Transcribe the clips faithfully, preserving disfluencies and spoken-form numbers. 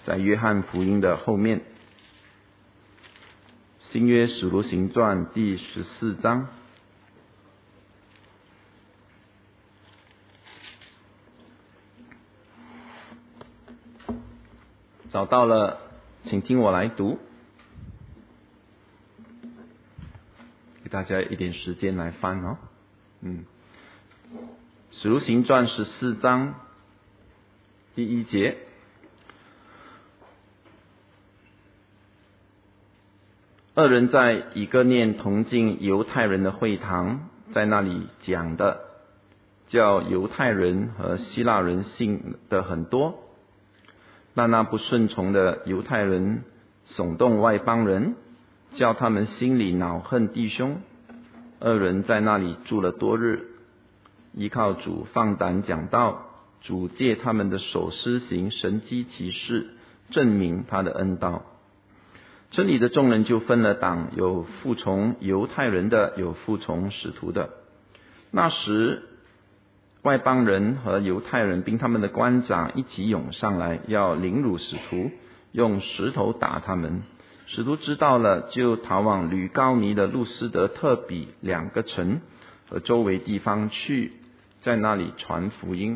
在约翰福音的后面，新约使徒行传第十四章。找到了，请听我来读，给大家一点时间来翻哦。嗯，使徒行传十四章第一节，二人在以哥念同进犹太人的会堂，在那里讲的，叫犹太人和希腊人信的很多。但那不顺从的犹太人耸动外邦人，叫他们心里恼恨弟兄。二人在那里住了多日，依靠主放胆讲道，主借他们的手施行神迹奇事，证明他的恩道。村里的众人就分了党，有服从犹太人的，有服从使徒的。那时外邦人和犹太人并他们的官长一起涌上来，要凌辱使徒，用石头打他们。使徒知道了，就逃往吕高尼的路斯德、特比两个城和周围地方去，在那里传福音。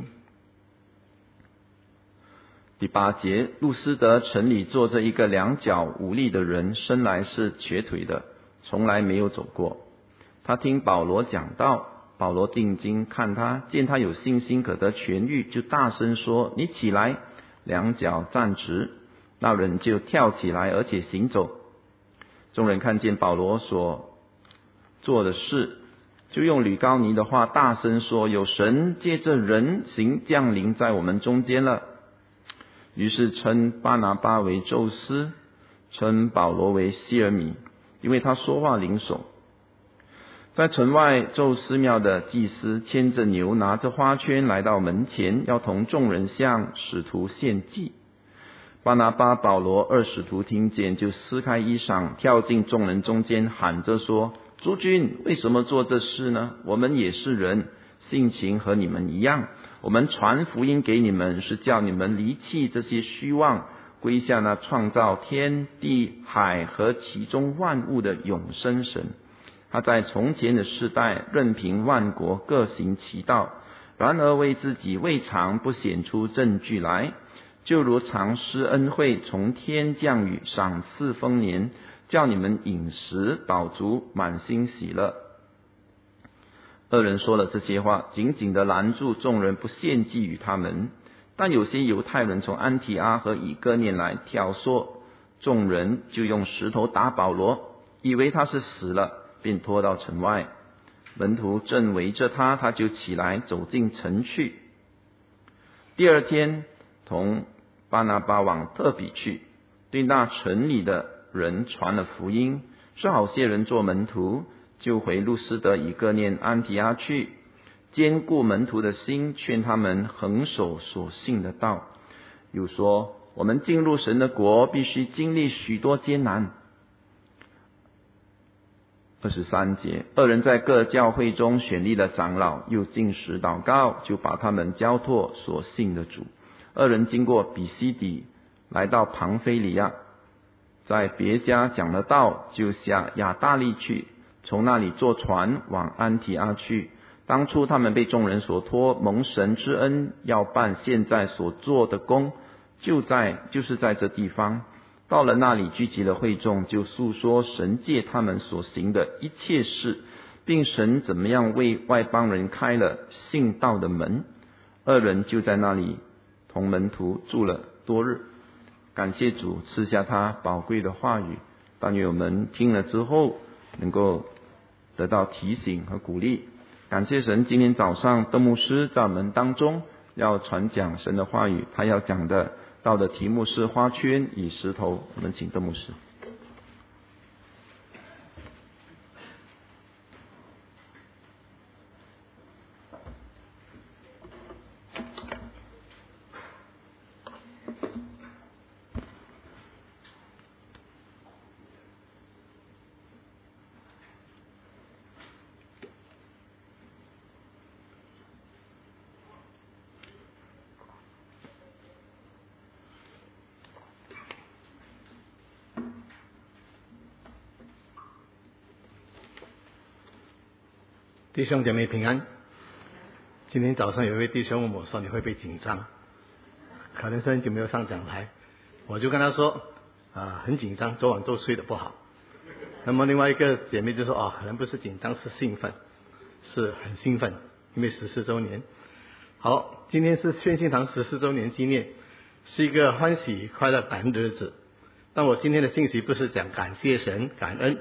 第八节，路斯德城里坐着一个两脚无力的人，生来是瘸腿的，从来没有走过。他听保罗讲道，保罗定睛看他，见他有信心可得痊愈，就大声说：你起来，两脚站直。那人就跳起来，而且行走。众人看见保罗所做的事，就用吕高尼的话大声说：有神借着人形降临在我们中间了。于是称巴拿巴为宙斯，称保罗为希尔米，因为他说话灵手。在城外宙斯庙的祭司牵着牛，拿着花圈来到门前，要同众人向使徒献祭。巴拿巴、保罗二使徒听见，就撕开衣裳，跳进众人中间，喊着说：诸君，为什么做这事呢？我们也是人，性情和你们一样。我们传福音给你们，是叫你们离弃这些虚妄，归向那创造天地海和其中万物的永生神。他在从前的世代任凭万国各行其道，然而为自己未尝不显出证据来，就如常施恩惠，从天降雨，赏赐丰年，叫你们饮食饱足，满心喜乐。二人说了这些话，紧紧地拦住众人，不献祭与他们。但有些犹太人从安提阿和以哥念来挑唆，众人就用石头打保罗，以为他是死了，便拖到城外。门徒正围着他，他就起来走进城去。第二天，同巴拿巴往特比去，对那城里的人传了福音，是好些人做门徒，就回路斯德、以哥念、安提阿去，坚固门徒的心，劝他们恒守所信的道。又说：我们进入神的国，必须经历许多艰难。二十三节，二人在各教会中选立了长老，又禁食祷告，就把他们交托所信的主。二人经过比西底，来到庞菲里亚，在别家讲了道，就下亚大利去，从那里坐船往安提阿去。当初他们被众人所托，蒙神之恩，要办现在所做的工，就在就是在这地方。到了那里，聚集了会众，就诉说神借他们所行的一切事，并神怎么样为外邦人开了信道的门。二人就在那里同门徒住了多日。感谢主赐下他宝贵的话语，但愿我们听了之后能够得到提醒和鼓励。感谢神，今天早上邓牧师在我们当中要传讲神的话语，他要讲的道的题目是花圈与石头。我们请邓牧师。 弟兄姐妹平安。今天早上有一位弟兄问我说：“你会不会紧张？”可能是很久没有上讲台，我就跟他说：“啊，很紧张，昨晚都睡得不好。”那么另外一个姐妹就说：“哦，可能不是紧张，是兴奋，是很兴奋，因为十四周年。”好，今天是宣信堂十四周年纪念，是一个欢喜快乐感恩的日子。但我今天的信息不是讲感谢神、感恩。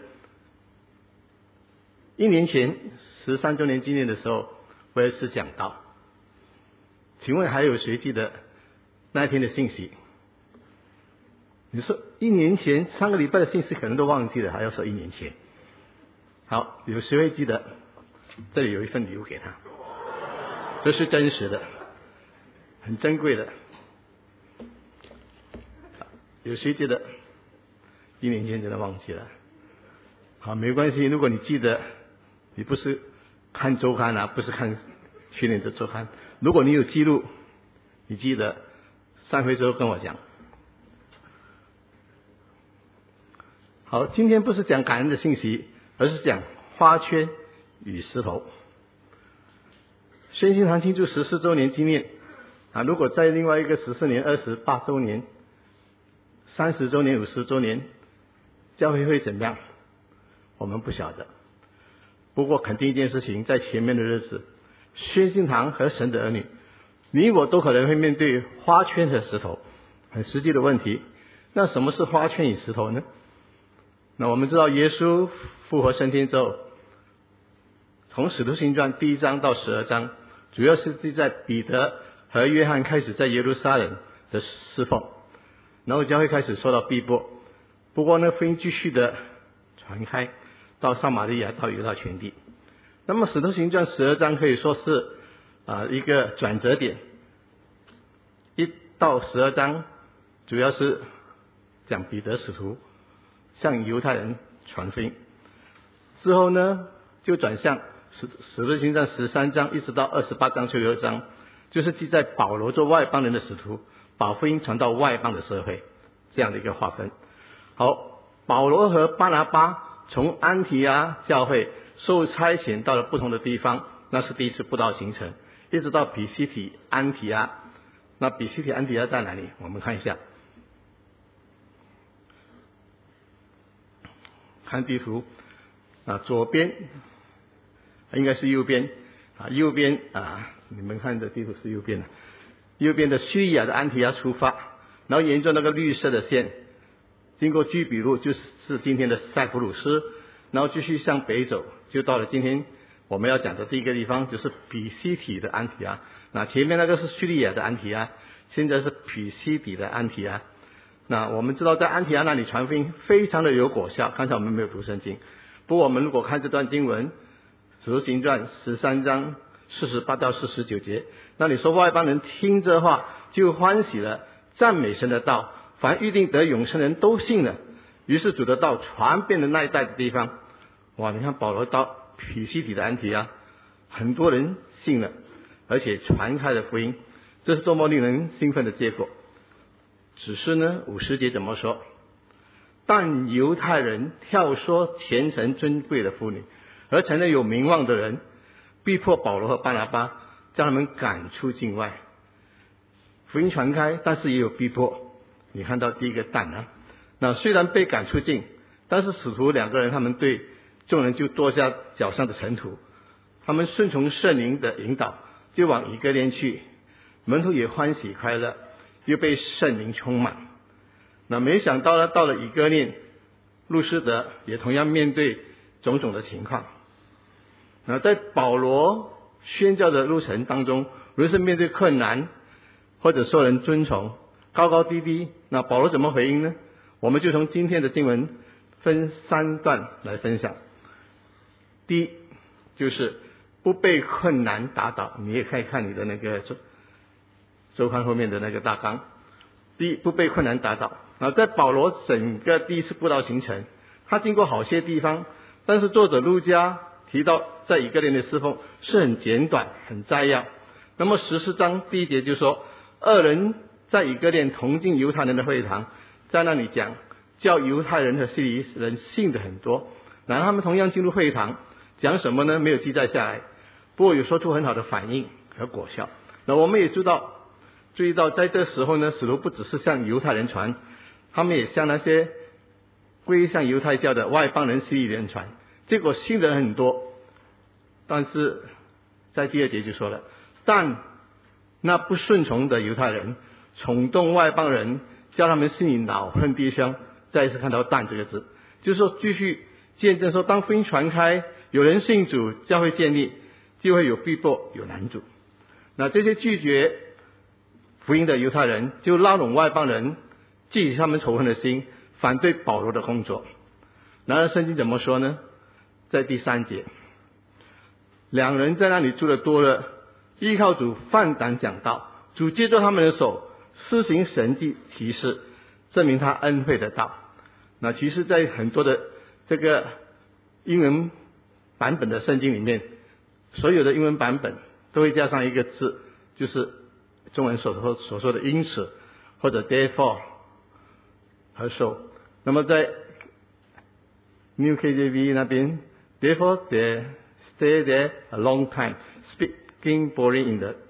一年前十三周年纪念的时候，我也是讲到，请问还有谁记得那一天的信息？你说一年前上个礼拜的信息可能都忘记了，还要说一年前。好，有谁会记得？这里有一份礼物给他，这是真实的，很珍贵的。有谁记得？一年前真的忘记了。好，没关系，如果你记得，你不是看周刊啊，不是看训练者周刊，如果你有记录，你记得三回之后跟我讲。好，今天不是讲感恩的信息，而是讲花圈与石头。宣信堂庆祝十四周年纪念啊，如果在另外一个十四年、二十八周年、三十周年、五十周年，教会会怎么样？我们不晓得。不过肯定一件事情，在前面的日子，宣信堂和神的儿女，你我都可能会面对花圈和石头，很实际的问题。那什么是花圈与石头呢？那我们知道耶稣复活升天之后，从使徒行传第一章到十二章，主要是记在彼得和约翰开始在耶路撒冷的侍奉，然后教会开始受到逼迫。不过呢，福音继续的传开到撒玛利亚，到犹大全地。那么使徒行传十二章可以说是啊一个转折点，一到十二章主要是讲彼得使徒向犹太人传福音，之后呢就转向使使徒行传十三章一直到二十八章、十六章，就是记载保罗做外邦人的使徒，把福音传到外邦的社会，这样的一个划分。好，保罗和巴拿巴从安提阿教会受差遣到了不同的地方，那是第一次布道行程，一直到比西提、安提阿。那比西提、安提阿在哪里？我们看一下，看地图啊，左边应该是右边啊，右边啊，你们看的地图是右边的，右边的叙利亚的安提阿出发，然后沿着那个绿色的线，经过居比路，就是今天的塞浦路斯，然后继续向北走，就到了今天我们要讲的第一个地方，就是比西底的安提阿。那前面那个是叙利亚的安提阿，现在是比西底的安提阿。那我们知道在安提阿那里传福音非常的有果效，刚才我们没有读圣经，不过我们如果看这段经文，使徒行传十三章四十八到四十九节，那里说外邦人听这话就欢喜了，赞美神的道，凡预定得永生人都信了。于是主的道传遍了那一带的地方。哇，你看保罗到比西底的安提阿，很多人信了，而且传开了福音，这是多么令人兴奋的结果。只是呢，五十节怎么说？但犹太人挑唆虔诚尊贵的妇女，而成了有名望的人，逼迫保罗和巴拿巴，将他们赶出境外。福音传开，但是也有逼迫。你看到第一个但啊，那虽然被赶出境，但是使徒两个人他们对众人就跺下脚上的尘土，他们顺从圣灵的引导，就往以哥念去，门徒也欢喜快乐，又被圣灵充满。那没想到呢，到了以哥念，路斯德也同样面对种种的情况。那在保罗宣教的路程当中，无论是面对困难，或者受人尊崇，高高低低，那保罗怎么回应呢？我们就从今天的经文分三段来分享。第一，就是不被困难打倒，你也可以看你的那个周周刊后面的那个大纲。第一，不被困难打倒。啊，在保罗整个第一次布道行程，他经过好些地方，但是作者路加提到在以哥念的侍奉是很简短、很摘要。那么十四章第一节就说，二人在以哥念同进犹太人的会堂，在那里讲，叫犹太人和希利人信的很多。然后他们同样进入会堂， 讲什么呢？没有记载下来，不过有说出很好的反应和果效。那我们也知道，注意到在这时候呢，使徒不只是向犹太人传，他们也向那些归向犹太教的外邦人希利人传，结果信的人很多。但是在第二节就说了，但那不顺从的犹太人冲动外邦人，叫他们心里恼恨弟兄。再一次看到但这个字，就是说继续见证说，当福音传开，有人信主，教会建立，就会有逼迫，有难主。那这些拒绝福音的犹太人就拉拢外邦人，激起他们仇恨的心，反对保罗的工作。然而圣经怎么说呢？在第三节，两人在那里住的多了，依靠主放胆讲道，主接着他们的手，施行神迹奇事，证明他恩惠的道。那其实在很多的这个英文版本的圣经里面，所有的英文版本都会加上一个字，就是中文所说所说的因此或者 therefore 和 so。 那么在 New K J V 那边 therefore they stay there a long time speaking boring in the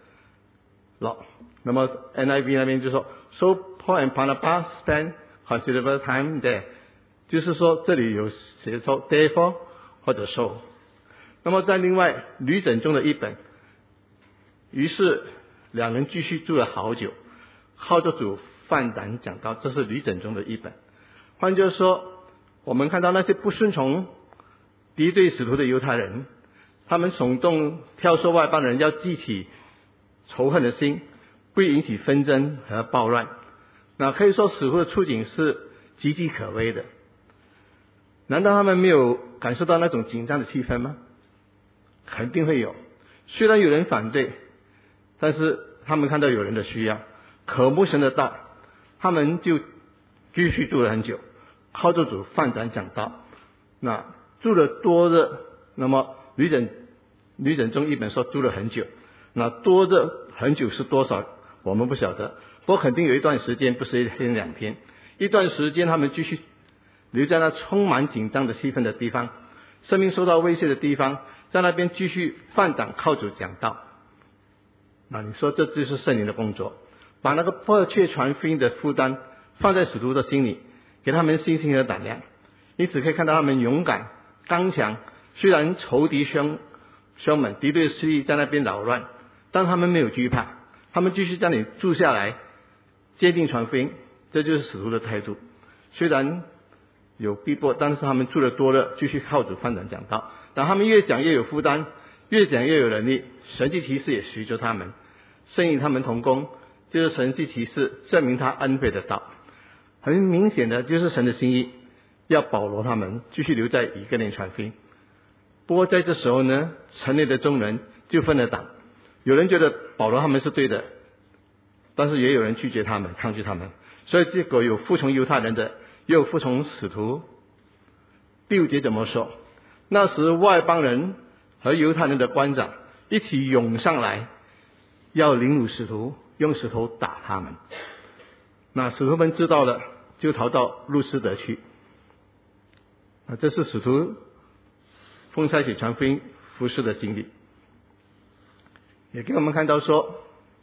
law。 那么 N I V 那边就说 so Paul and Barnabas spent considerable time there， 就是说这里有写作 therefore 或者 so。 那么在另外吕整中的一本，于是两人继续住了好久，靠着主放胆讲道，这是吕整中的一本。换句话说，我们看到那些不顺从敌对使徒的犹太人，他们耸动挑唆外邦人，要激起仇恨的心，不引起纷争和暴乱。那可以说使徒的处境是岌岌可危的。难道他们没有感受到那种紧张的气氛吗？肯定会有。虽然有人反对，但是他们看到有人的需要，渴慕神的道，他们就继续住了很久，靠着主放胆讲道。那住了多的，那么吕整吕整中一本说住了很久，那多的很久是多少我们不晓得，不过肯定有一段时间，不是一天两天，一段时间他们继续留在那充满紧张的气氛的地方，生命受到威胁的地方，在那边继续放胆靠主讲道。那你说这就是圣灵的工作，把那个迫切传福音的负担放在使徒的心里，给他们信心和胆量。因此可以看到他们勇敢刚强，虽然仇敌兄兄们敌对势力在那边扰乱，但他们没有惧怕，他们继续在那里住下来，坚定传福音。这就是使徒的态度。虽然有逼迫，但是他们住的多了，继续靠主放胆讲道。但他们越讲越有负担，越讲越有能力，神迹奇事也随着他们，圣与他们同工，就是神迹奇事证明他恩惠的道。很明显的就是神的心意，要保罗他们继续留在以色列传福音。不过在这时候呢，城内的众人就分了党，有人觉得保罗他们是对的，但是也有人拒绝他们，抗拒他们，所以结果有服从犹太人的，也有服从使徒。第五节怎么说？那时外邦人和犹太人的官长一起涌上来，要凌辱使徒，用石头打他们。那使徒们知道了，就逃到路斯德去。啊，这是使徒奉差遣传福音服事的经历，也给我们看到说，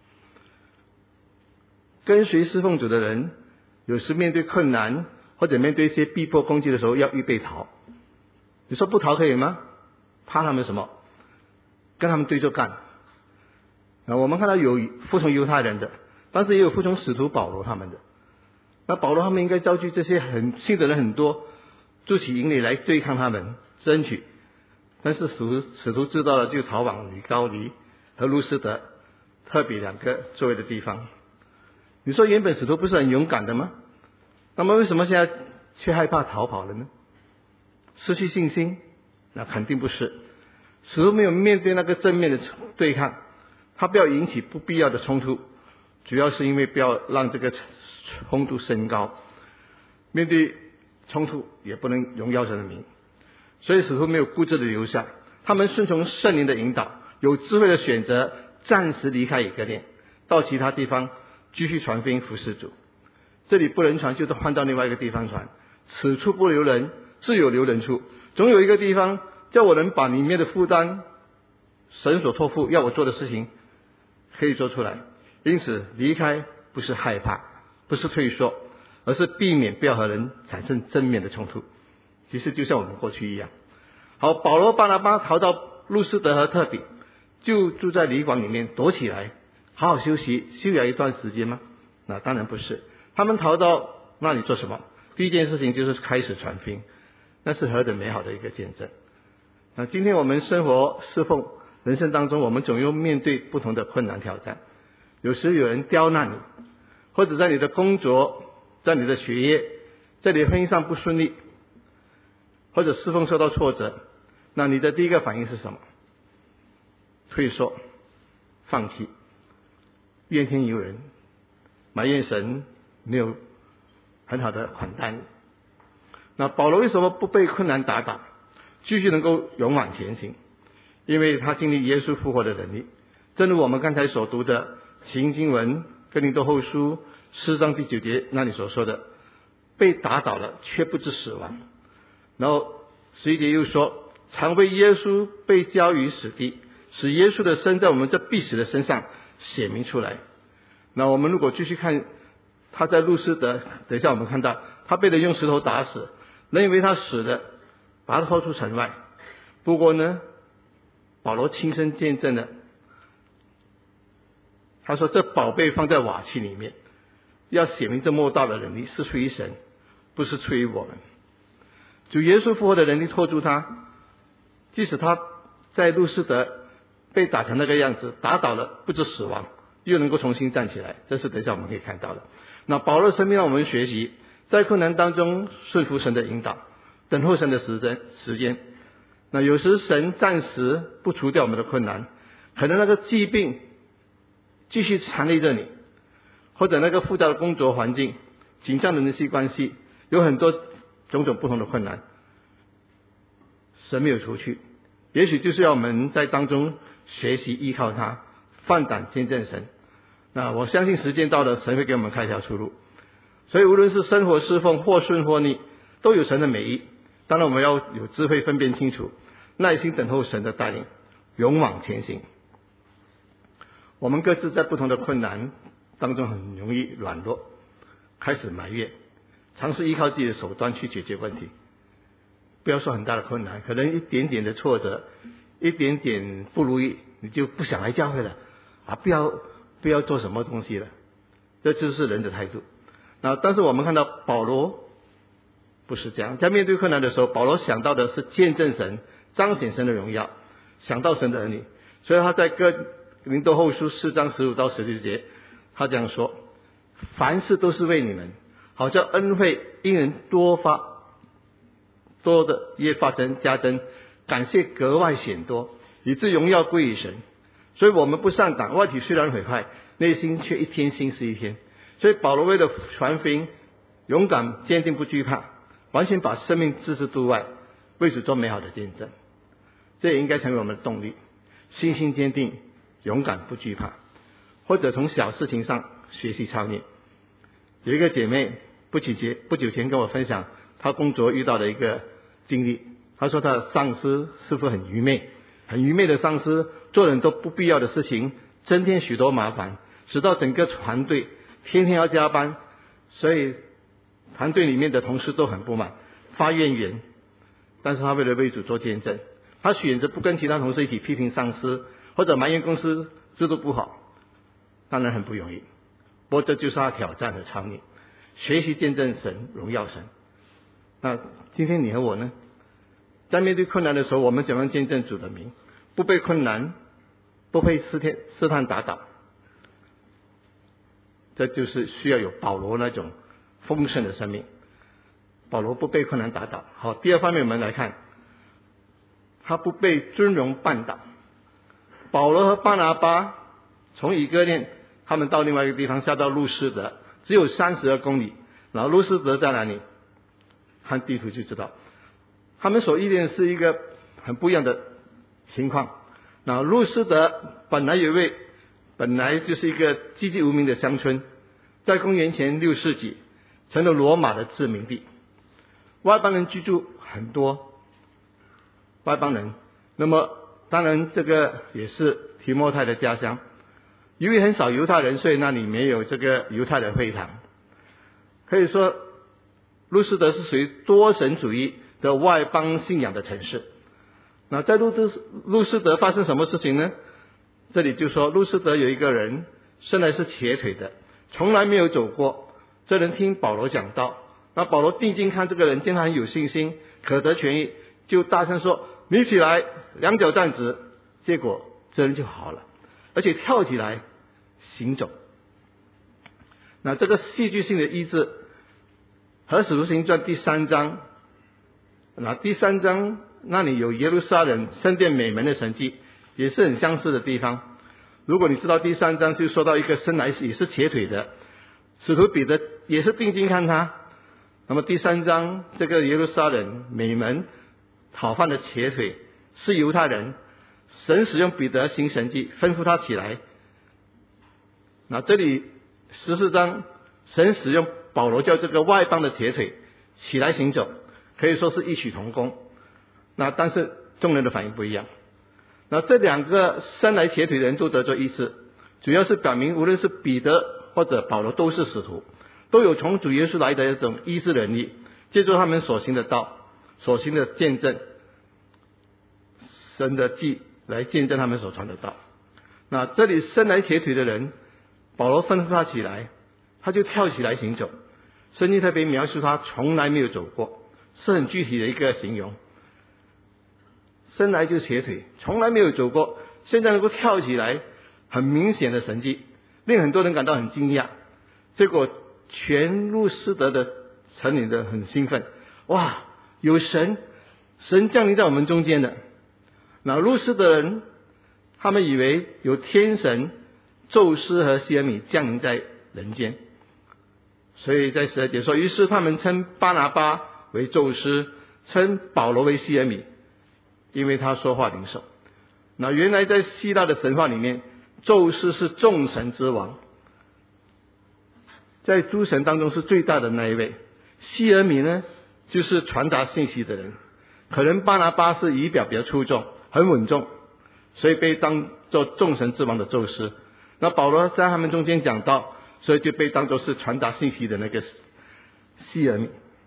跟随侍奉主的人，有时面对困难或者面对一些逼迫攻击的时候，要预备逃。你说不逃可以吗？怕他们什么？跟他们对着干。那我们看到有服从犹太人的，但是也有服从使徒保罗他们的。那保罗他们应该召集这些很信的人很多，筑起营垒来对抗他们，争取。但是使徒使徒知道了，就逃往吕高尼和路斯德特别两个周围的地方。你说原本使徒不是很勇敢的吗？那么为什么现在却害怕逃跑了呢？失去信心？那肯定不是。使徒没有面对那个正面的对抗，他不要引起不必要的冲突，主要是因为不要让这个冲突升高。面对冲突也不能荣耀神的名，所以使徒没有固执的留下，他们顺从圣灵的引导，有智慧的选择暂时离开以色列，到其他地方继续传福音服事主。这里不能传，就是换到另外一个地方传。此处不留人，自有留人处。总有一个地方叫我能把里面的负担，神所托付要我做的事情可以做出来。因此离开不是害怕，不是退缩，而是避免不要和人产生正面的冲突。其实就像我们过去一样。好，保罗巴拿巴逃到路斯德和特比，就住在旅馆里面躲起来，好好休息休养一段时间吗？那当然不是。他们逃到那里做什么？第一件事情就是开始传福音，那是何等美好的一个见证。那今天我们生活侍奉人生当中，我们总要面对不同的困难挑战。有时有人刁难你，或者在你的工作，在你的学业，在你的婚姻上不顺利，或者侍奉受到挫折，那你的第一个反应是什么？退缩、放弃、怨天尤人、埋怨神没有很好的款待你。那保罗为什么不被困难打倒，继续能够勇往前行？因为他经历耶稣复活的能力。正如我们刚才所读的行经文哥林多后书四章第九节那里所说的，被打倒了却不致死亡。然后十一节又说，常为耶稣被交于死地，使耶稣的生在我们这必死的身上显明出来。那我们如果继续看他在路斯德，等一下我们看到他被人用石头打死，人以为他死了，把他拖出城外。不过呢，保罗亲身见证了，他说这宝贝放在瓦器里面，要显明这末道的能力是出于神，不是出于我们。主耶稣复活的能力托住他，即使他在路斯德被打成那个样子，打倒了不致死亡，又能够重新站起来，这是等一下我们可以看到的。那保罗生命让我们学习，在困难当中顺服神的引导，等候神的时间时间。那有时神暂时不除掉我们的困难，可能那个疾病继续缠累着你，或者那个复杂的工作环境、紧张的人际关系，有很多种种不同的困难，神没有除去，也许就是要我们在当中学习依靠他，放胆见证神。那我相信时间到了，神会给我们开一条出路。所以无论是生活侍奉或顺或逆，都有神的美意。当然我们要有智慧分辨清楚，耐心等候神的带领，勇往前行。我们各自在不同的困难当中很容易软弱，开始埋怨，尝试依靠自己的手段去解决问题。不要说很大的困难，可能一点点的挫折，一点点不如意，你就不想来教会了啊！不要不要做什么东西了，这就是人的态度。那但是我们看到保罗不是这样，在面对困难的时候，保罗想到的是见证神、彰显神的荣耀，想到神的儿女。所以他在哥林多后书四章十五到十六节，他这样说：凡事都是为你们，好叫恩惠因人多发，多的越发增加增，感谢格外显多，以致荣耀归于神。所以我们不上党，外体虽然毁坏，内心却一天新是一天。所以保罗为了传福音，勇敢坚定不惧怕，完全把生命置之度外，为主做美好的见证。这也应该成为我们的动力，信心坚定，勇敢不惧怕，或者从小事情上学习操练。有一个姐妹不久前不久前跟我分享她工作遇到的一个经历，她说她的上司师傅很愚昧，很愚昧的上司做很多不必要的事情，增添许多麻烦，使到整个团队天天要加班，所以团队里面的同事都很不满，发怨言。但是他为了为主做见证，他选择不跟其他同事一起批评上司，或者埋怨公司制度不好，当然很不容易。不过这就是他挑战和操练，学习见证神，荣耀神。那今天你和我呢？在面对困难的时候，我们怎样见证主的名，不被困难，不被试探试探打倒？这就是需要有保罗那种丰盛的生命。保罗不被困难打倒。好，第二方面我们来看，他不被尊荣绊倒。保罗和巴拿巴从以哥念他们到另外一个地方，下到路斯德，只有三十二公里。然后路斯德在哪里？看地图就知道。他们所遇见的是一个很不一样的情况。那路斯德本来有一位本来就是一个寂寂无名的乡村，在公元前六世纪成了罗马的殖民地，外邦人居住很多。 外邦人。那么当然这个也是提摩太的家乡，由于很少犹太人，所以那里没有这个犹太的会堂。可以说路斯德是属于多神主义的外邦信仰的城市。那在路斯路斯德发生什么事情呢？这里就说路斯德有一个人生来是瘸腿的，从来没有走过。这人听保罗讲道，那保罗定睛看这个人，见他很有信心，可得痊愈，就大声说：你起来，两脚站直。结果这人就好了，而且跳起来行走。那这个戏剧性的医治和使徒行传第三章，那第三章那里有耶路撒冷圣殿美门的神迹，也是很相似的地方。如果你知道第三章就说到一个生来也是瘸腿的使徒彼得，也是定睛看他。那么第三章这个耶路撒冷美门讨饭的瘸腿是犹太人，神使用彼得行神迹，吩咐他起来。那这里十四章神使用保罗叫这个外邦的瘸腿起来行走，可以说是异曲同工。那但是众人的反应不一样。那这两个生来瘸腿的人都得着医治，主要是表明无论是彼得或者保罗都是使徒，都有从主耶稣来的一种医治能力，借助他们所行的道，所行的见证，神的迹来见证他们所传的道。那这里生来瘸腿的人，保罗吩咐他起来，他就跳起来行走。圣经特别描述他从来没有走过，是很具体的一个形容。生来就瘸腿，从来没有走过，现在能够跳起来，很明显的神迹，令很多人感到很惊讶。结果全路斯德的城里的很兴奋，哇，有神，神降临在我们中间的。那路斯德人他们以为有天神宙斯和西尔米降临在人间，所以在十二节说，于是他们称巴拿巴为宙斯，称保罗为西尔米，因为他说话灵手。那原来在希腊的神话里面，宙斯是众神之王，在诸神当中是最大的那一位。西尔米呢，就是传达信息的人。可能巴拿巴是仪表比较出众，很稳重，所以被当作众神之王的宙斯。那保罗在他们中间讲道，所以就被当作是传达信息的那个西尔米。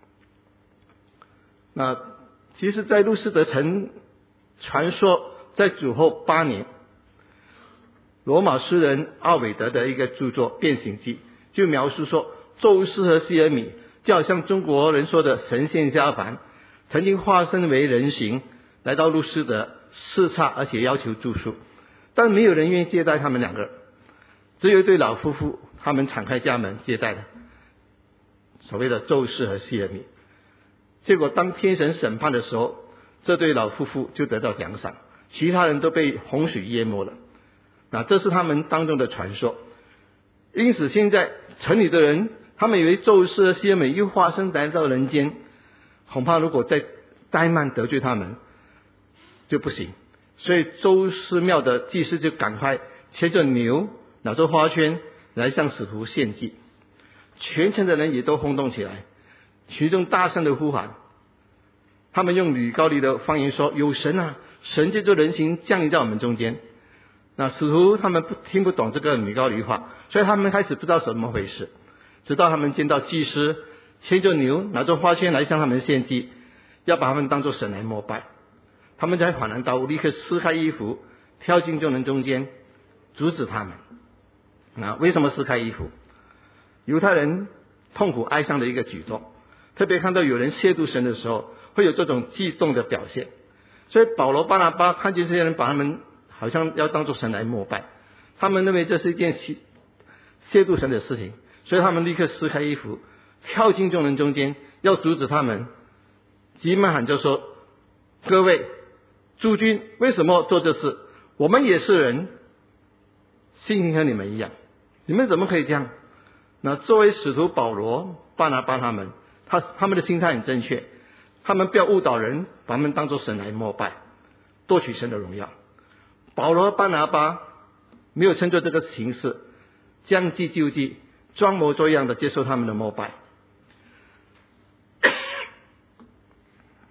那其实在路斯德城传说，在主后八年，罗马诗人奥韦德的一个著作《变形记》就描述说，宙斯和西尔米就好像中国人说的神仙下凡，曾经化身为人形来到路斯德视察，而且要求住宿，但没有人愿意接待他们两个，只有一对老夫妇，他们敞开家门接待的，所谓的宙斯和西尔米。结果当天神审判的时候，这对老夫妇就得到奖赏，其他人都被洪水淹没了。那这是他们当中的传说。因此现在城里的人，他们以为宙斯和西尔米又化身来到人间，恐怕如果再怠慢得罪他们就不行。所以宙斯庙的祭司就赶快牵着牛，拿着花圈来向使徒献祭。全城的人也都轰动起来，群众大声的呼喊，他们用吕高利的方言说，有神啊，神借着人形降临在我们中间。那使徒他们不听不懂这个吕高利话，所以他们开始不知道怎么回事，直到他们见到祭司牵着牛拿着花圈来向他们献祭，要把他们当作神来膜拜，他们才恍然大悟，立刻撕开衣服跳进众人中间阻止他们。那为什么撕开衣服？犹太人痛苦哀伤的一个举动，特别看到有人亵渎神的时候会有这种激动的表现。所以保罗巴拿巴看见这些人把他们好像要当作神来膜拜，他们认为这是一件亵渎神的事情，所以他们立刻撕开衣服跳进众人中间要阻止他们，急忙喊着说，各位诸君，为什么做这事？我们也是人，性情和你们一样，你们怎么可以这样？那作为使徒保罗巴拿巴他们他他们的心态很正确，他们不要误导人，把他们当作神来膜拜，夺取神的荣耀。保罗巴拿巴没有趁着这个形势将计就计，装模作样的接受他们的膜拜。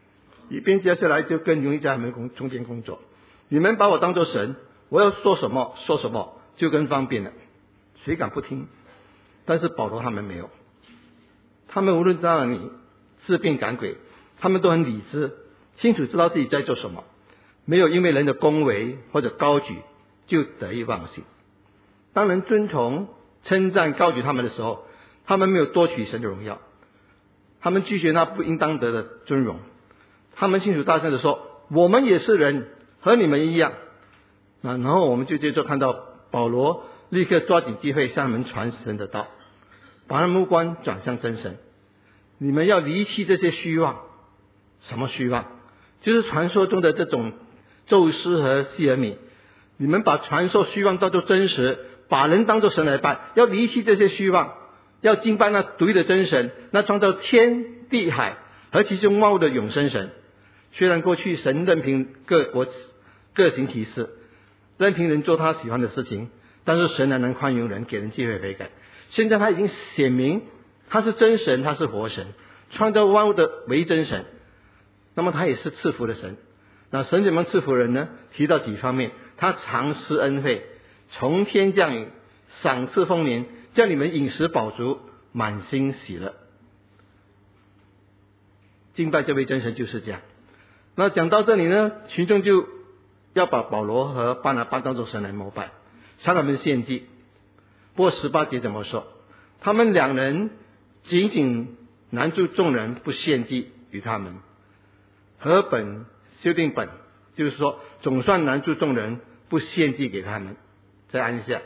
一边接下来就更容易在他们中中间工作。你们把我当作神，我要说什么说什么，就更方便了，谁敢不听？但是保罗他们没有，他们无论在哪里治病赶鬼，他们都很理智，清楚知道自己在做什么，没有因为人的恭维或者高举就得意忘形。当人尊崇、称赞、高举他们的时候，他们没有夺取神的荣耀，他们拒绝那不应当得的尊荣。他们清楚大声地说，我们也是人，和你们一样。然后我们就接着看到保罗立刻抓紧机会向他们传神的道，把他们目光转向真神。你们要离弃这些虚妄。什么虚妄？就是传说中的这种宙斯和希尔米。你们把传说虚妄当作真实，把人当作神来拜，要离弃这些虚妄，要敬拜那独一的真神，那创造天地海和其中万物的永生神。虽然过去神任凭各国各行其事，任凭人做他喜欢的事情，但是神还能宽容人，给人机会悔改。现在他已经显明他是真神，他是活神，创造万物的唯真神，那么他也是赐福的神。那神怎么赐福人呢？提到几方面，他常施恩惠，从天降雨，赏赐丰年，叫你们饮食饱足，满心喜乐。敬拜这位真神就是这样。那讲到这里呢，群众就要把保罗和巴拿巴当作神来膜拜，向他们献祭。不过十八节怎么说？他们两人仅仅拦住众人不献祭与他们，和本修订本，就是说总算拦住众人不献祭给他们。再按一下，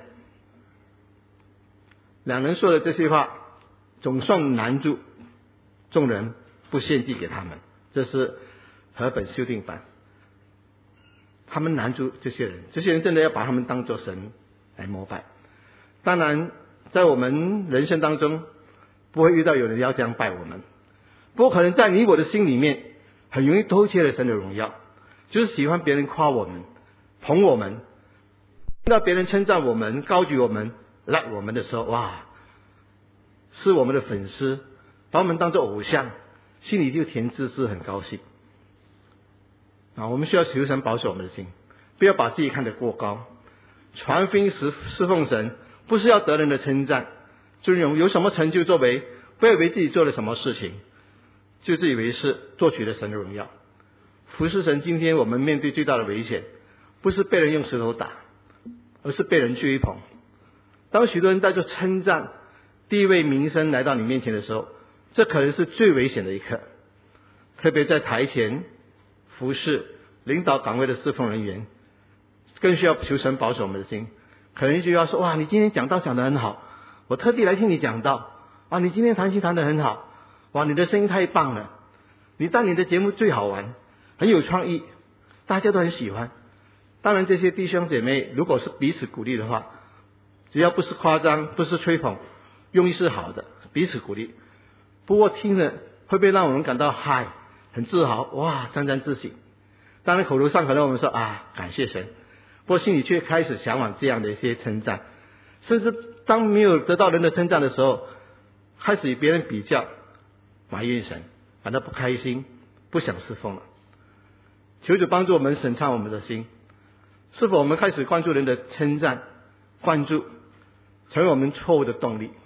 两人说的这些话，总算拦住众人不献祭给他们，这是和本修订版。他们拦住这些人，这些人真的要把他们当作神来膜拜。当然在我们人生当中不会遇到有人要这样拜我们，不过可能在你我的心里面很容易偷窃了神的荣耀，就是喜欢别人夸我们、捧我们，听到别人称赞我们、高举我们、赖我们的时候，哇，是我们的粉丝，把我们当作偶像，心里就甜滋滋，很高兴啊！我们需要求神保守我们的心，不要把自己看得过高。传福音侍侍奉神，不是要得人的称赞、尊荣，有什么成就作为，不要以为自己做了什么事情，就自以为是，夺取了神的荣耀。服侍神，今天我们面对最大的危险，不是被人用石头打，而是被人追捧。当许多人带着称赞、地位、名声来到你面前的时候，这可能是最危险的一刻。特别在台前服侍、领导岗位的侍奉人员，更需要求神保守我们的心。可能就要说，哇，你今天讲道讲得很好，我特地来听你讲道啊！你今天弹琴弹得很好，哇，你的声音太棒了！你带你的节目最好玩，很有创意，大家都很喜欢。当然，这些弟兄姐妹如果是彼此鼓励的话，只要不是夸张，不是吹捧，用意是好的，彼此鼓励。不过听了会不会让我们感到嗨，很自豪，哇，沾沾自喜？当然口头上可能我们说啊，感谢神，不过心里却开始向往这样的一些称赞，甚至当没有得到人的称赞的时候，开始与别人比较，埋怨神，感到不开心，不想侍奉了。求主帮助我们审查我们的心，是否我们开始关注人的称赞、关注，成为我们错误的动力。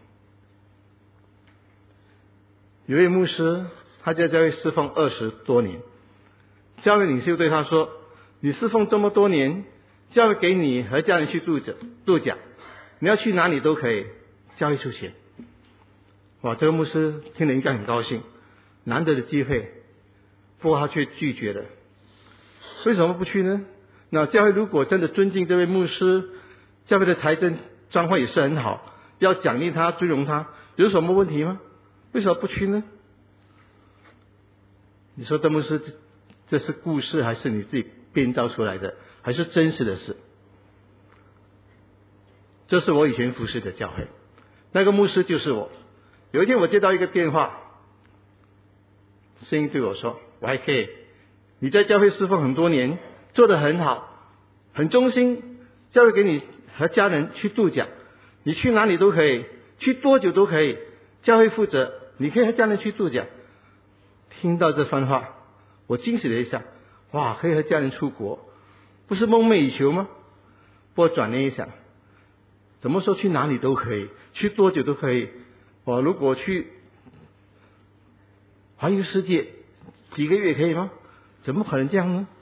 有一位牧师，他在教会侍奉二十多年，教会领袖对他说，你侍奉这么多年，教会给你和家人去度假度假，你要去哪里都可以，教会出钱。哇，这个牧师听了应该很高兴，难得的机会，不过他却拒绝了。为什么不去呢？那教会如果真的尊敬这位牧师，教会的财政状况也是很好，要奖励他、尊荣他，有什么问题吗？为什么不去呢？你说这牧师这是故事，还是你自己编造出来的，还是真实的事？这是我以前服侍的教会，那个牧师就是我。有一天我接到一个电话，声音对我说，Y K， 你在教会侍奉很多年，做得很好，很忠心，教会给你和家人去度假，你去哪里都可以，去多久都可以，教会负责，你可以和家人去度假。听到这番话， 我惊喜了一下，哇，可以和家人出国，不是梦寐以求吗？不过转念一想，怎么说去哪里都可以，去多久都可以。我如果去环游世界几个月可以吗？怎么可能这样呢？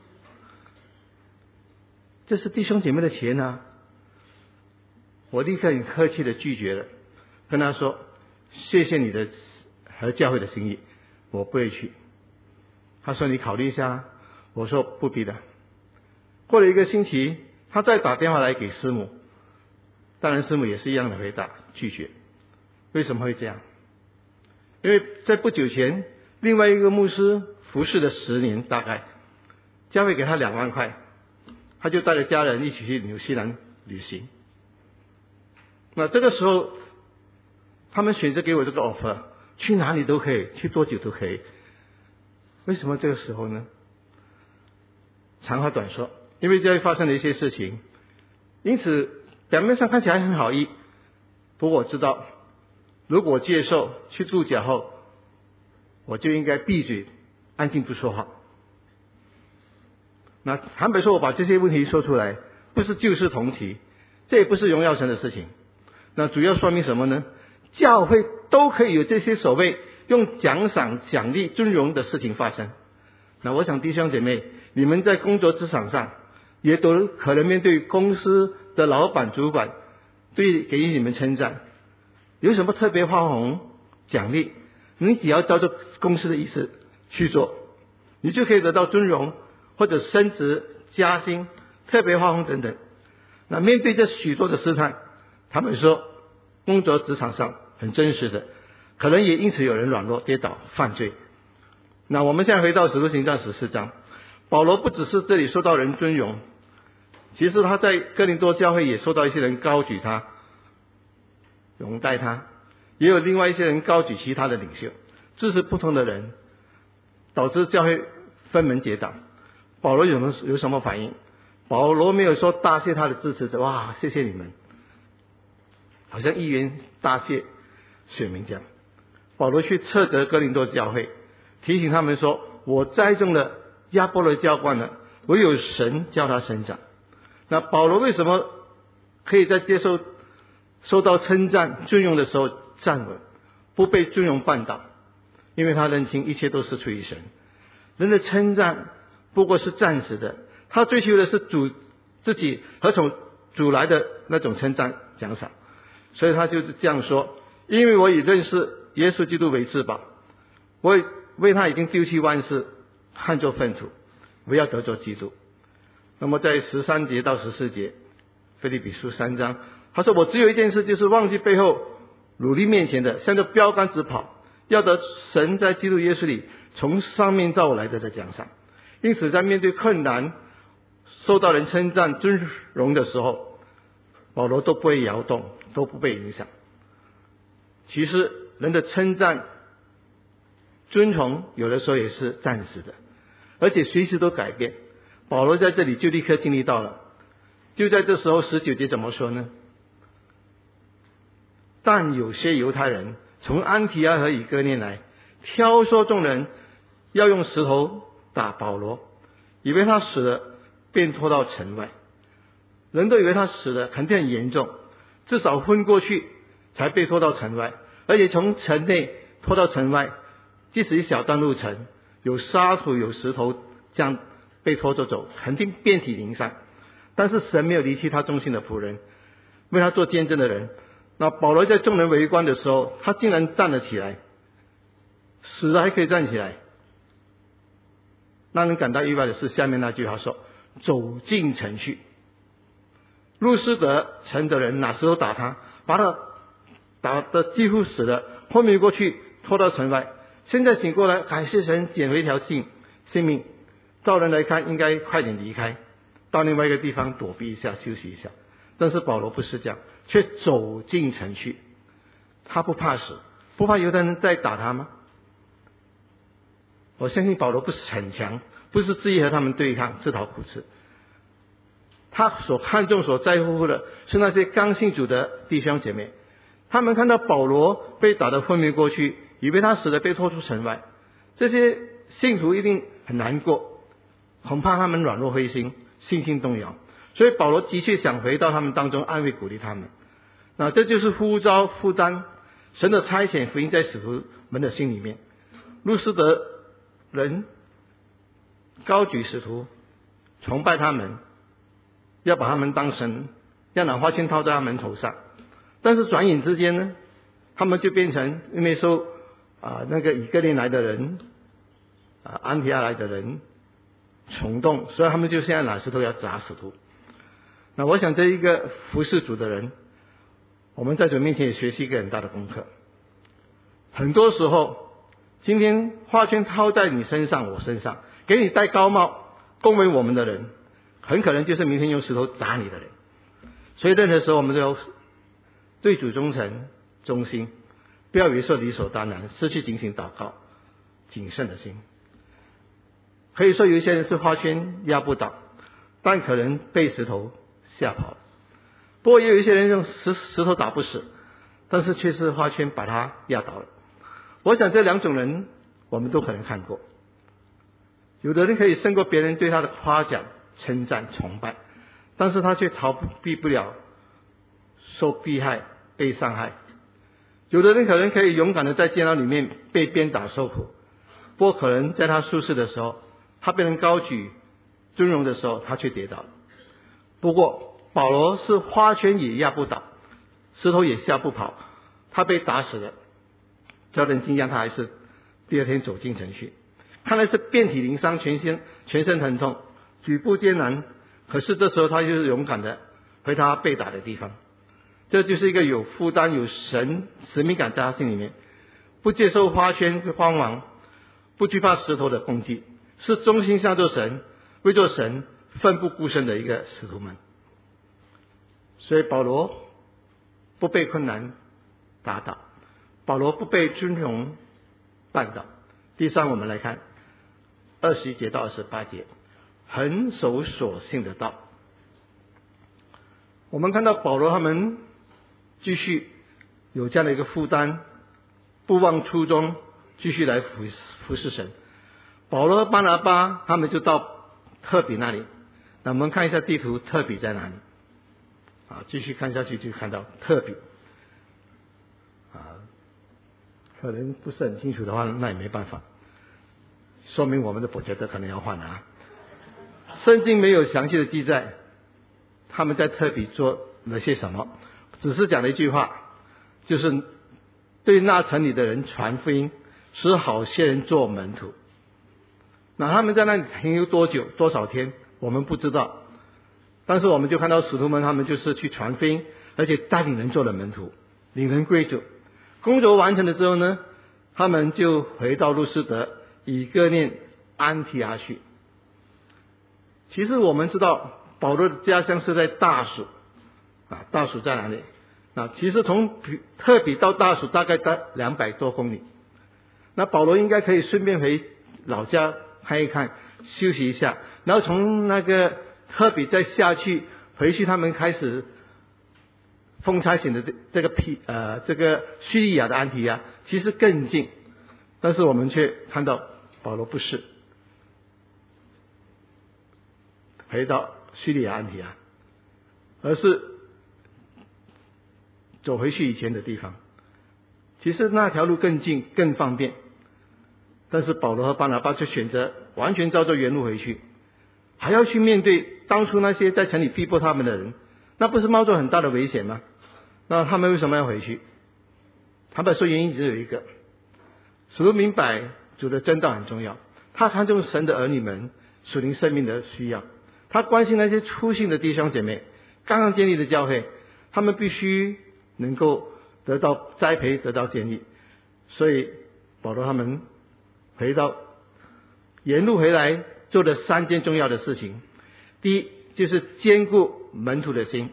这是弟兄姐妹的钱啊！我立刻很客气的拒绝了，跟他说：谢谢你的和教会的心意，我不会去。他说：你考虑一下啦。我说：不必的。过了一个星期，他再打电话来给师母，当然师母也是一样的回答，拒绝。为什么会这样？因为在不久前，另外一个牧师服侍了十年，大概教会给他两万块，他就带着家人一起去纽西兰旅行。那这个时候，他们选择给我这个 offer， 去哪里都可以，去多久都可以。为什么这个时候呢？长话短说，因为教会发生了一些事情，因此表面上看起来很好意，不过我知道，如果接受去度假后，我就应该闭嘴，安静不说话。那坦白说，我把这些问题说出来，不是旧事重提，这也不是荣耀神的事情。那主要说明什么呢？教会都可以有这些所谓用奖赏、奖励、尊荣的事情发生。那我想弟兄姐妹，你们在工作职场上也都可能面对公司的老板、主管对给予你们称赞，有什么特别花红奖励，你只要照着公司的意思去做，你就可以得到尊荣或者升职、加薪、特别花红等等。那面对这许多的试探，他们说工作职场上很真实的，可能也因此有人软弱、跌倒、犯罪。那我们现在回到使徒行传十四章，保罗不只是这里受到人尊荣，其实他在哥林多教会也受到一些人高举他、拥戴他，也有另外一些人高举其他的领袖，支持不同的人，导致教会分门结党。保罗有什么有什么反应？保罗没有说大谢他的支持者，哇，谢谢你们，好像议员大谢选民这样。保罗去斥责哥林多教会，提醒他们说：我栽种了，亚波罗浇灌了，唯有神叫他生长。那保罗为什么可以在接受受到称赞、尊荣的时候站稳，不被尊荣绊倒？因为他认清一切都是出于神，人的称赞不过是暂时的，他追求的是主自己和从主来的那种称赞奖赏。所以他就是这样说：因为我以认识耶稣基督为至宝，我为他已经丢弃万事，看作粪土，不要得着基督。那么在十三节到十四节，腓立比书三章，他说：我只有一件事，就是忘记背后，努力面前的，向着标杆直跑，要得神在基督耶稣里从上面召我来的的奖赏。因此在面对困难、受到人称赞、尊荣的时候，保罗都不会摇动，都不被影响。其实人的称赞、尊崇有的时候也是暂时的，而且随时都改变。保罗在这里就立刻经历到了。就在这时候，十九节怎么说呢？但有些犹太人从安提阿和以哥念来，挑唆众人要用石头打保罗，以为他死了，便拖到城外。人都以为他死了，肯定很严重，至少昏过去才被拖到城外，而且从城内拖到城外，即使一小段路程，有沙土有石头，这样被拖着走，肯定遍体鳞伤。但是神没有离弃他忠心的仆人，为他做见证的人。那保罗在众人围观的时候，他竟然站了起来，死了还可以站起来。让人感到意外的是下面那句话说：走进城去。路斯德城的人拿石头打他，把他打得几乎死了，昏迷过去，拖到城外。现在醒过来，感谢神捡回一条性性命。照人来看，应该快点离开，到另外一个地方躲避一下，休息一下。但是保罗不是这样，却走进城去。他不怕死，不怕犹太人再打他吗？我相信保罗不是逞强，不是执意和他们对抗，自讨苦吃。他所看重、所在乎的是那些刚信主的弟兄姐妹。他们看到保罗被打得昏迷过去，以为他死了，被拖出城外。这些信徒一定很难过，恐怕他们软弱灰心，信心动摇。所以保罗的确想回到他们当中，安慰鼓励他们。那这就是呼召负担神的差遣福音在使徒们的心里面。路斯德人高举使徒，崇拜他们，要把他们当神，要拿花圈套在他们头上。但是转眼之间呢，他们就变成因为受啊那个以色列来的人啊安提亚来的人冲动，所以他们就现在拿石头要砸使徒。那我想这一个服侍主的人，我们在主面前也学习一个很大的功课。很多时候，今天花圈套在你身上，我身上，给你戴高帽恭维我们的人，很可能就是明天用石头砸你的人。所以任何时候我们都要对主忠诚忠心，不要以为说理所当然，失去警醒祷告谨慎的心。可以说有一些人是花圈压不倒，但可能被石头吓跑了。不过也有一些人用石石头打不死，但是却是花圈把他压倒了。我想这两种人我们都可能看过。有的人可以胜过别人对他的夸奖称赞崇拜，但是他却逃避不了受迫害被伤害。有的人可能可以勇敢的在监牢里面被鞭打受苦，不过可能在他舒适的时候，他被人高举尊荣的时候，他却跌倒了。不过保罗是花圈也压不倒，石头也吓不跑，他被打死了，叫人惊讶，他还是第二天走进城去。看来是遍体鳞伤，全身全身疼痛，举步艰难，可是这时候他就是勇敢的回他被打的地方。这就是一个有负担有神使命感在他心里面，不接受花圈慌忙，不惧怕石头的攻击，是忠心向着神，为做神奋不顾身的一个使徒们。所以保罗不被困难打倒，保罗不被尊荣绊倒。第三，我们来看二十一节到二十八节，恒守所信的道。我们看到保罗他们继续有这样的一个负担，不忘初衷，继续来服服侍神。保罗和巴拿巴他们就到特比那里。那我们看一下地图，特比在哪里？啊，继续看下去就看到特比。啊，可能不是很清楚的话，那也没办法，说明我们的博杰德可能要换了啊。圣经没有详细的记载他们在特比做了些什么，只是讲了一句话，就是对那城里的人传福音，使好些人做门徒。那他们在那里停留多久多少天我们不知道，但是我们就看到使徒们他们就是去传福音，而且带领人做了门徒，领人归主。工作完成了之后呢，他们就回到路斯德、以哥念、安提阿去。其实我们知道保罗的家乡是在大蜀啊，大蜀在哪里？那其实从特比到大蜀大概在两百多公里。那保罗应该可以顺便回老家看一看，休息一下，然后从那个特比再下去回去他们开始奉差遣的这个皮呃这个叙利亚的安提亚，其实更近，但是我们却看到保罗不是回到叙利亚安提亚，而是走回去以前的地方。其实那条路更近更方便，但是保罗和巴拿巴就选择完全照着原路回去，还要去面对当初那些在城里逼迫他们的人，那不是冒着很大的危险吗？那他们为什么要回去？他们说原因只有一个，使徒明白主的真道很重要，他看重神的儿女们属灵生命的需要，他关心那些初信的弟兄姐妹，刚刚建立的教会，他们必须能够得到栽培，得到建立。所以保罗他们回到沿路回来做了三件重要的事情。第一，就是坚固门徒的心，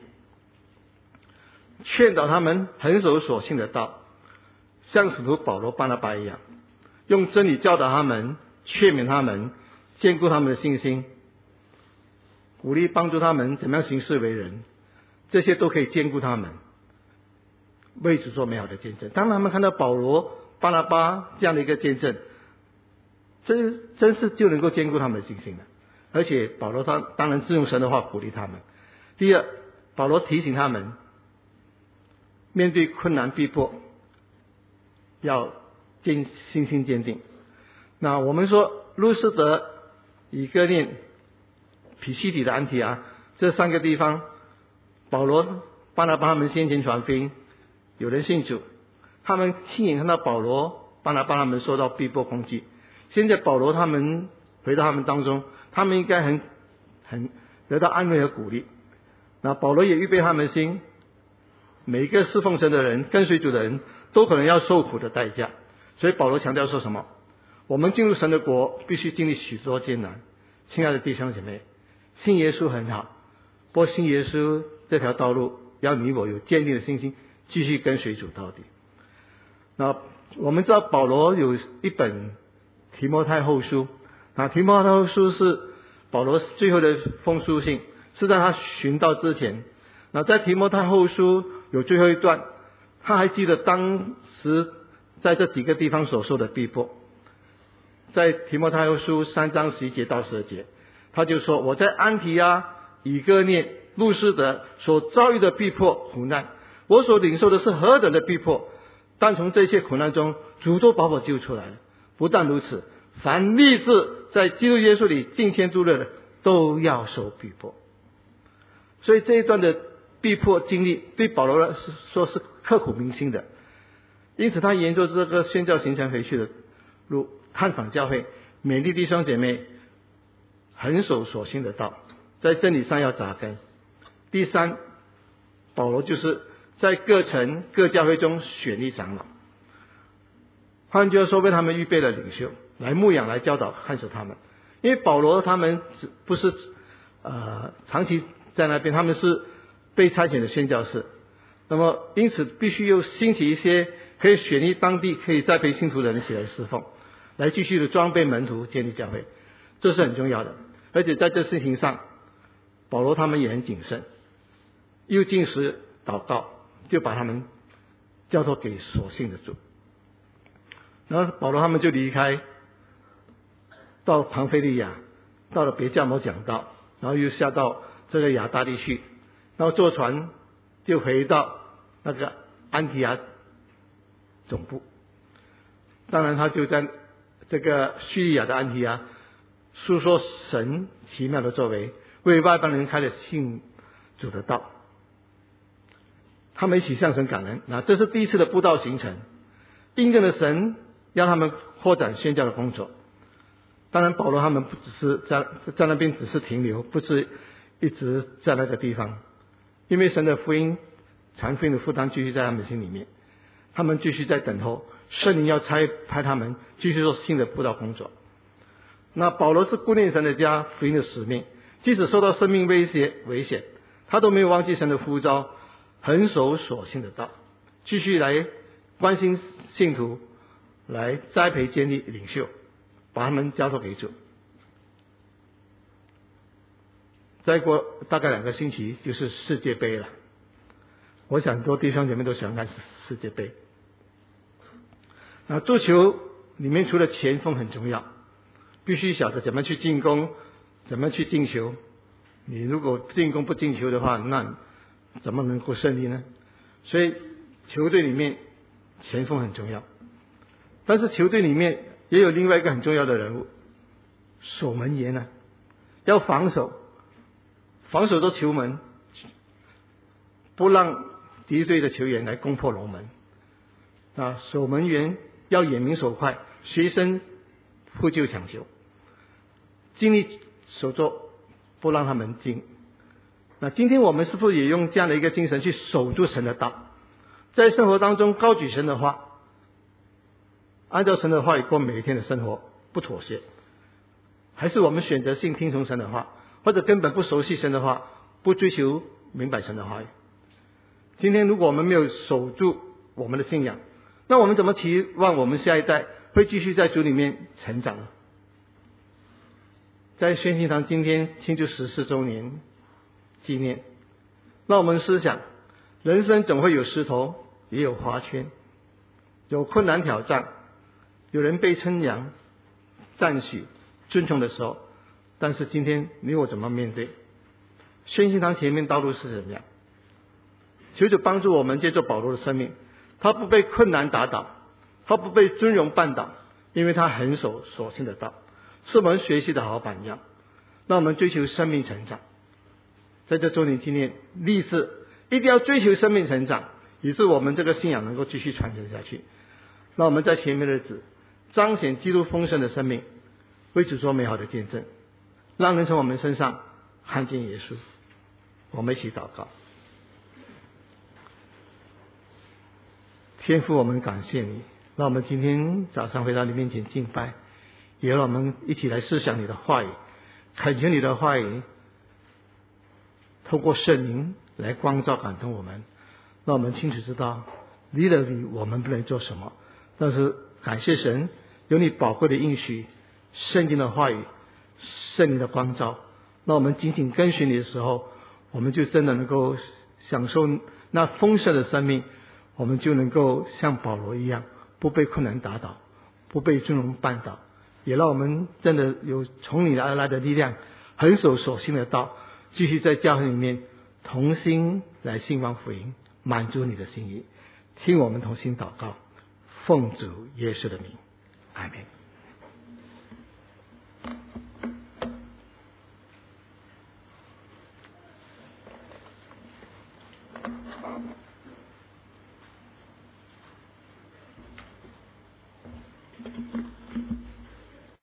劝导他们恒守所信的道，像使徒保罗巴拿巴一样，用真理教导他们，劝勉他们，坚固他们的信心，鼓励帮助他们怎么样行事为人，这些都可以兼顾他们为主做美好的见证。当他们看到保罗巴拿巴这样的一个见证， 这真是就能够兼顾他们的信心了。而且保罗他当然是用神的话鼓励他们。第二，保罗提醒他们，面对困难逼迫，要坚信心坚定。那我们说路斯德、以哥念、毗西底的安提阿这三个地方，保罗帮他帮他们先前传福音，有人信主，他们亲眼看到保罗帮他帮他们受到逼迫攻击。现在保罗他们回到他们当中，他们应该很很得到安慰和鼓励。那保罗也预备他们的心，每一个侍奉神的人、跟随主的人都可能要受苦的代价。所以保罗强调说什么？我们进入神的国必须经历许多艰难。亲爱的弟兄姐妹，信耶稣很好，不过信耶稣这条道路要你我有坚定的信心，继续跟随主到底。那我们知道保罗有一本提摩太后书，那提摩太后书是保罗最后的封书信，是在他寻道之前。那在提摩太后书有最后一段，他还记得当时在这几个地方所受的逼迫。在提摩太后书三章十一节到十二节，他就说：我在安提阿、以哥念、路斯德所遭遇的逼迫苦难，我所领受的是何等的逼迫，但从这些苦难中，主都把我救出来了。不但如此，凡立志在基督耶稣里敬虔度日的，都要受逼迫。所以这一段的逼迫经历对保罗来说是刻骨铭心的，因此他沿着这个宣教行程回去的路，探访教会，勉励弟兄姐妹恒守所信的道，在真理上要扎根。第三，保罗就是在各城各教会中选立长老，换句话说，为他们预备了领袖来牧养、来教导、看守他们。因为保罗他们不是呃长期在那边，他们是被差遣的宣教士，那么因此必须又兴起一些可以选立当地可以栽培信徒的人起来侍奉，来继续的装备门徒、建立教会，这是很重要的。而且在这事情上，保罗他们也很谨慎，又禁食祷告，就把他们交托给所信的主。然后保罗他们就离开，到庞菲利亚，到了别迦摩讲道，然后又下到这个亚大利去，然后坐船就回到那个安提阿总部。当然他就在这个叙利亚的安提阿述说神奇妙的作为，为外邦人开了信主的道。他们一起向神感恩，那这是第一次的布道行程，印证了神要他们扩展宣教的工作。当然保罗他们不只是在在那边只是停留，不是一直在那个地方，因为神的福音传福音的负担继续在他们心里面，他们继续在等候圣灵要差派他们继续做新的布道工作。那保罗是顾念神的家，福音的使命，即使受到生命威胁危险，他都没有忘记神的呼召，恒守所信的道，继续来关心信徒，来栽培建立领袖，把他们交托给主。再过大概两个星期就是世界杯了，我想很多弟兄姐妹都喜欢看世界杯。那足球里面除了前锋很重要，必须晓得怎么去进攻，怎么去进球。你如果进攻不进球的话，那怎么能够胜利呢？所以球队里面前锋很重要，但是球队里面也有另外一个很重要的人物，守门员呢、啊，要防守，防守到球门，不让敌对的球员来攻破龙门。啊，守门员要眼明手快，随身扑救抢球，尽力守住，不让他们进。那今天我们是不是也用这样的一个精神去守住神的道，在生活当中高举神的话，按照神的话语过每一天的生活，不妥协？还是我们选择性听从神的话，或者根本不熟悉神的话，不追求明白神的话语？今天如果我们没有守住我们的信仰，那我们怎么期望我们下一代会继续在主里面成长呢？在宣信堂今天庆祝十四周年纪念，让我们思想，人生总会有石头，也有花圈，有困难挑战，有人被称扬， 赞许、尊崇的时候，但是今天你我怎么面对？宣信堂前面道路是怎么样？求主帮助我们借助保罗的生命，他不被困难打倒，他不被尊荣绊倒，因为他很守所信的道，是我们学习的好榜样。让我们追求生命成长，在这周年纪念立志一定要追求生命成长，以致我们这个信仰能够继续传承下去。让我们在前面的日子彰显基督丰盛的生命，为主做美好的见证，让人从我们身上看见耶稣。我们一起祷告。天父，我们感谢你，让我们今天早上回到你面前敬拜，也让我们一起来思想你的话语，恳求你的话语透过圣灵来光照感动我们，让我们清楚知道离了你我们不能做什么，但是感谢神有你宝贵的应许，圣经的话语，圣灵的光照，让我们紧紧跟随你的时候，我们就真的能够享受那丰盛的生命，我们就能够像保罗一样，不被困难打倒，不被尊荣绊倒，也让我们真的有从你而来的力量，恒守所信的道，继续在教会里面同心来信望福音，满足你的心意。听我们同心祷告，奉主耶稣的名，阿们。